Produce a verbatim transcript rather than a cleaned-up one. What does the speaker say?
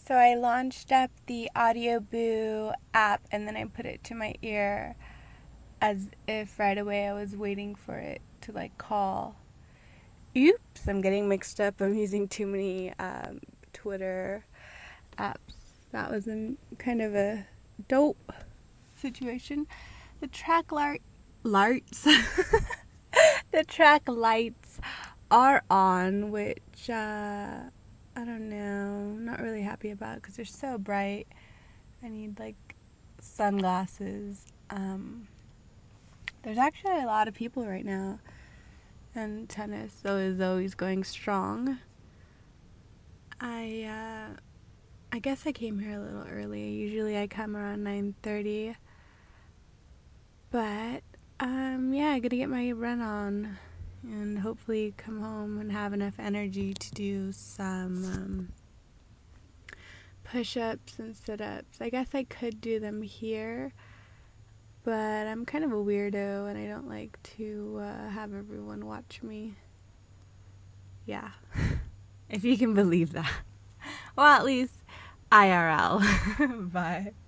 So I launched up the Audioboo app and then I put it to my ear as if right away I was waiting for it to like call. Oops, I'm getting mixed up. I'm using too many um, Twitter apps. That was a, kind of a dope situation. The track lar- lights, the track lights are on, which uh, I don't know, I'm not really happy about because they're so bright. I need like sunglasses. Um, there's actually a lot of people right now, and tennis so is always going strong. I uh, I guess I came here a little early. Usually I come around nine thirty. But, um, yeah, I gotta get my run on and hopefully come home and have enough energy to do some um, push-ups and sit-ups. I guess I could do them here, but I'm kind of a weirdo and I don't like to uh, have everyone watch me. Yeah, if you can believe that. Well, at least I R L. Bye.